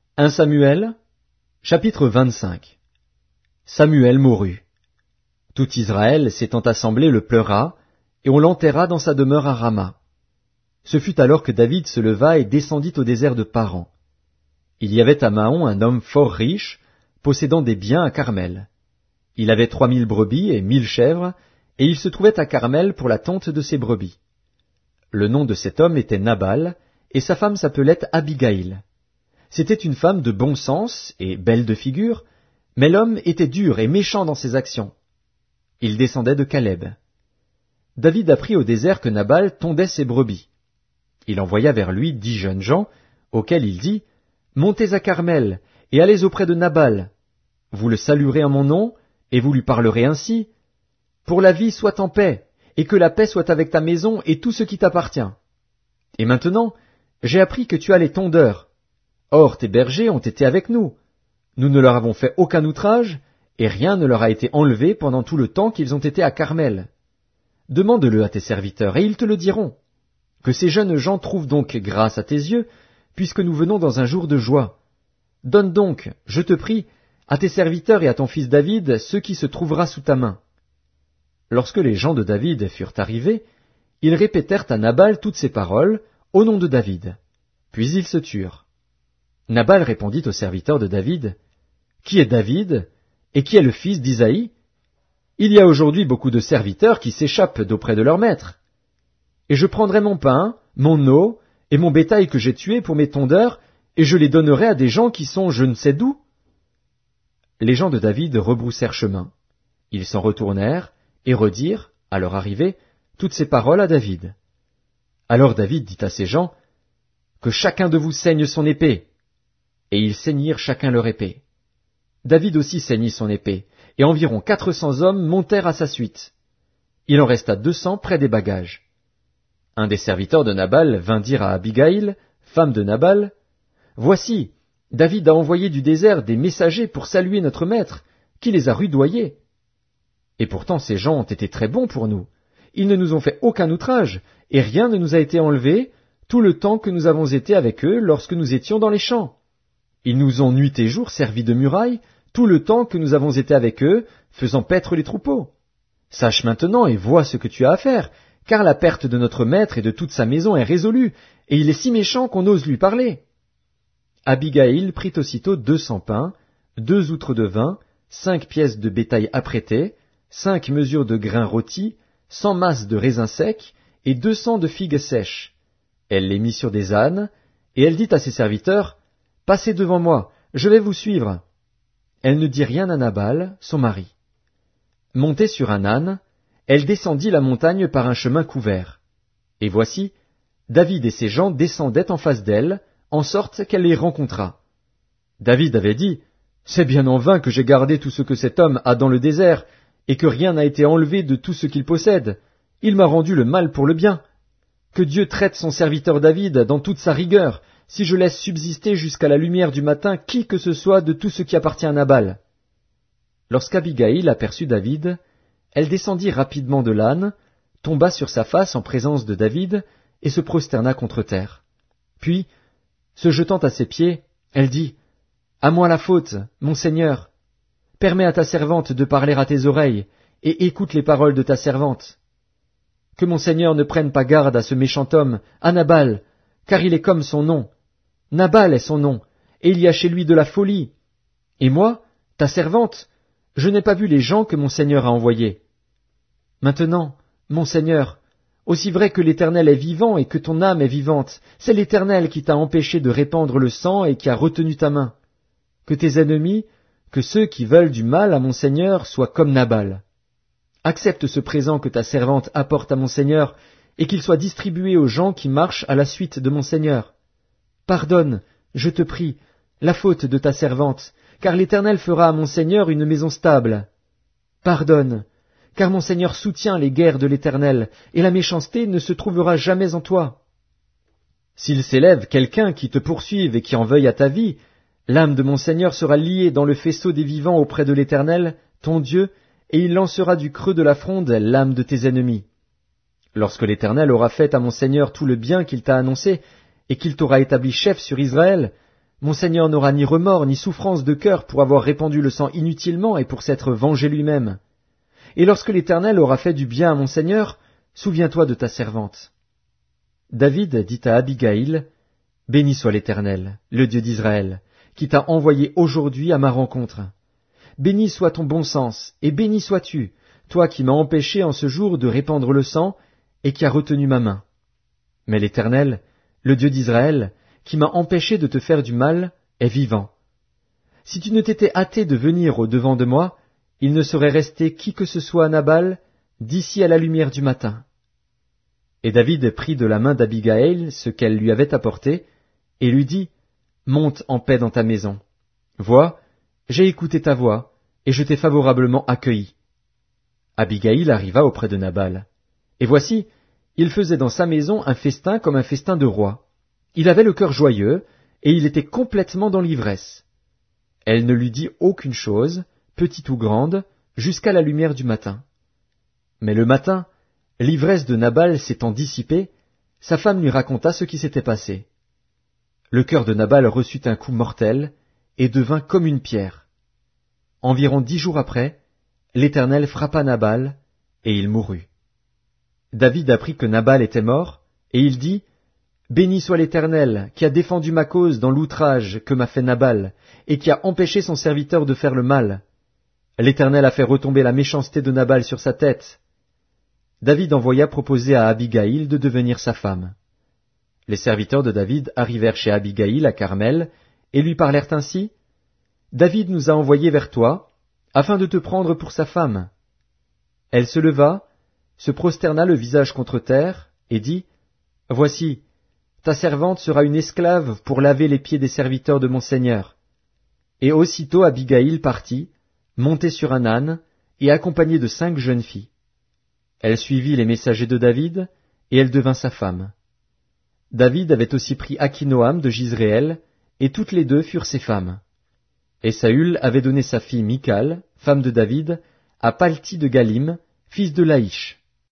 1 Samuel, chapitre 25. Samuel mourut. Tout Israël s'étant assemblé le pleura, et on l'enterra dans sa demeure à Rama. Ce fut alors que David se leva et descendit au désert de Paran. Il y avait à Maon un homme fort riche, possédant des biens à Carmel. Il avait 3000 brebis et 1000 chèvres, et il se trouvait à Carmel pour la tonte de ses brebis. Le nom de cet homme était Nabal, et sa femme s'appelait Abigaïl. C'était une femme de bon sens et belle de figure, mais l'homme était dur et méchant dans ses actions. Il descendait de Caleb. David apprit au désert que Nabal tondait ses brebis. Il envoya vers lui 10 jeunes gens, auxquels il dit, « Montez à Carmel, et allez auprès de Nabal. Vous le saluerez en mon nom, et vous lui parlerez ainsi. Pour la vie sois en paix, et que la paix soit avec ta maison et tout ce qui t'appartient. Et maintenant, j'ai appris que tu as les tondeurs. Or tes bergers ont été avec nous. Nous ne leur avons fait aucun outrage, et rien ne leur a été enlevé pendant tout le temps qu'ils ont été à Carmel. Demande-le à tes serviteurs, et ils te le diront. Que ces jeunes gens trouvent donc grâce à tes yeux, puisque nous venons dans un jour de joie. Donne donc, je te prie, à tes serviteurs et à ton fils David ce qui se trouvera sous ta main. » Lorsque les gens de David furent arrivés, ils répétèrent à Nabal toutes ces paroles, au nom de David. Puis ils se turent. Nabal répondit aux serviteurs de David, « Qui est David, et qui est le fils d'Isaïe? Il y a aujourd'hui beaucoup de serviteurs qui s'échappent d'auprès de leur maître. Et je prendrai mon pain, mon eau, et mon bétail que j'ai tué pour mes tondeurs, et je les donnerai à des gens qui sont je ne sais d'où. » Les gens de David rebroussèrent chemin. Ils s'en retournèrent, et redirent, à leur arrivée, toutes ces paroles à David. Alors David dit à ses gens, « Que chacun de vous saigne son épée. » Et ils saignirent chacun leur épée. David aussi saignit son épée, et environ 400 hommes montèrent à sa suite. Il en resta 200 près des bagages. Un des serviteurs de Nabal vint dire à Abigaïl, femme de Nabal, « Voici, David a envoyé du désert des messagers pour saluer notre maître, qui les a rudoyés. Et pourtant ces gens ont été très bons pour nous. Ils ne nous ont fait aucun outrage, et rien ne nous a été enlevé, tout le temps que nous avons été avec eux lorsque nous étions dans les champs. Ils nous ont nuit et jour servi de muraille, tout le temps que nous avons été avec eux, faisant paître les troupeaux. Sache maintenant et vois ce que tu as à faire, car la perte de notre maître et de toute sa maison est résolue, et il est si méchant qu'on ose lui parler. » Abigaïl prit aussitôt 200 pains, 2 outres de vin, 5 pièces de bétail apprêtées, 5 mesures de grains rôtis, 100 masses de raisins secs, et 200 de figues sèches. Elle les mit sur des ânes, et elle dit à ses serviteurs, « Passez devant moi, je vais vous suivre. » Elle ne dit rien à Nabal, son mari. Montée sur un âne, elle descendit la montagne par un chemin couvert. Et voici, David et ses gens descendaient en face d'elle, en sorte qu'elle les rencontra. David avait dit, « C'est bien en vain que j'ai gardé tout ce que cet homme a dans le désert, et que rien n'a été enlevé de tout ce qu'il possède. Il m'a rendu le mal pour le bien. Que Dieu traite son serviteur David dans toute sa rigueur, si je laisse subsister jusqu'à la lumière du matin qui que ce soit de tout ce qui appartient à Nabal. » Lorsqu'Abigaïl aperçut David, elle descendit rapidement de l'âne, tomba sur sa face en présence de David, et se prosterna contre terre. Puis, se jetant à ses pieds, elle dit, « À moi la faute, mon Seigneur. Permets à ta servante de parler à tes oreilles, et écoute les paroles de ta servante. Que mon Seigneur ne prenne pas garde à ce méchant homme, à Nabal, car il est comme son nom. Nabal est son nom, et il y a chez lui de la folie. Et moi, ta servante, je n'ai pas vu les gens que mon Seigneur a envoyés. Maintenant, mon Seigneur, aussi vrai que l'Éternel est vivant et que ton âme est vivante, c'est l'Éternel qui t'a empêché de répandre le sang et qui a retenu ta main. Que tes ennemis, que ceux qui veulent du mal à mon Seigneur soient comme Nabal. Accepte ce présent que ta servante apporte à mon Seigneur, et qu'il soit distribué aux gens qui marchent à la suite de mon Seigneur. Pardonne, je te prie, la faute de ta servante, car l'Éternel fera à mon Seigneur une maison stable. Pardonne, car mon Seigneur soutient les guerres de l'Éternel, et la méchanceté ne se trouvera jamais en toi. S'il s'élève quelqu'un qui te poursuive et qui en veuille à ta vie, l'âme de mon Seigneur sera liée dans le faisceau des vivants auprès de l'Éternel, ton Dieu, et il lancera du creux de la fronde l'âme de tes ennemis. Lorsque l'Éternel aura fait à mon Seigneur tout le bien qu'il t'a annoncé, et qu'il t'aura établi chef sur Israël, mon Seigneur n'aura ni remords ni souffrance de cœur pour avoir répandu le sang inutilement et pour s'être vengé lui-même. Et lorsque l'Éternel aura fait du bien à mon Seigneur, souviens-toi de ta servante. » David dit à Abigaïl, « Béni soit l'Éternel, le Dieu d'Israël, qui t'a envoyé aujourd'hui à ma rencontre. Béni soit ton bon sens, et béni sois-tu, toi qui m'as empêché en ce jour de répandre le sang, et qui as retenu ma main. Mais l'Éternel, le Dieu d'Israël, qui m'a empêché de te faire du mal, est vivant. Si tu ne t'étais hâté de venir au-devant de moi, il ne serait resté qui que ce soit à Nabal, d'ici à la lumière du matin. » Et David prit de la main d'Abigaïl ce qu'elle lui avait apporté, et lui dit, « Monte en paix dans ta maison. Vois, j'ai écouté ta voix, et je t'ai favorablement accueilli. » Abigaïl arriva auprès de Nabal. Et voici, il faisait dans sa maison un festin comme un festin de roi. Il avait le cœur joyeux, et il était complètement dans l'ivresse. Elle ne lui dit aucune chose, petite ou grande, jusqu'à la lumière du matin. Mais le matin, l'ivresse de Nabal s'étant dissipée, sa femme lui raconta ce qui s'était passé. Le cœur de Nabal reçut un coup mortel, et devint comme une pierre. Environ 10 jours après, l'Éternel frappa Nabal, et il mourut. David apprit que Nabal était mort, et il dit, « Béni soit l'Éternel, qui a défendu ma cause dans l'outrage que m'a fait Nabal, et qui a empêché son serviteur de faire le mal. L'Éternel a fait retomber la méchanceté de Nabal sur sa tête. » David envoya proposer à Abigaïl de devenir sa femme. Les serviteurs de David arrivèrent chez Abigaïl à Carmel, et lui parlèrent ainsi, « David nous a envoyés vers toi, afin de te prendre pour sa femme. » Elle se leva, se prosterna le visage contre terre, et dit, « Voici, ta servante sera une esclave pour laver les pieds des serviteurs de mon Seigneur. » Et aussitôt Abigaïl partit, montée sur un âne, et accompagnée de 5 jeunes filles. Elle suivit les messagers de David, et elle devint sa femme. David avait aussi pris Akinoam de Jizréel, et toutes les 2 furent ses femmes. Et Saül avait donné sa fille Michal, femme de David, à Palti de Galim, fils de Laïch.